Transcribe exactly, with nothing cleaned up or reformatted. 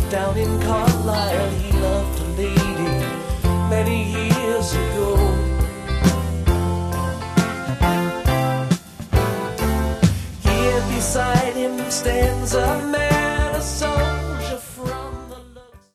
Down in Carlisle, he loved a lady many years ago. Here beside him stands a man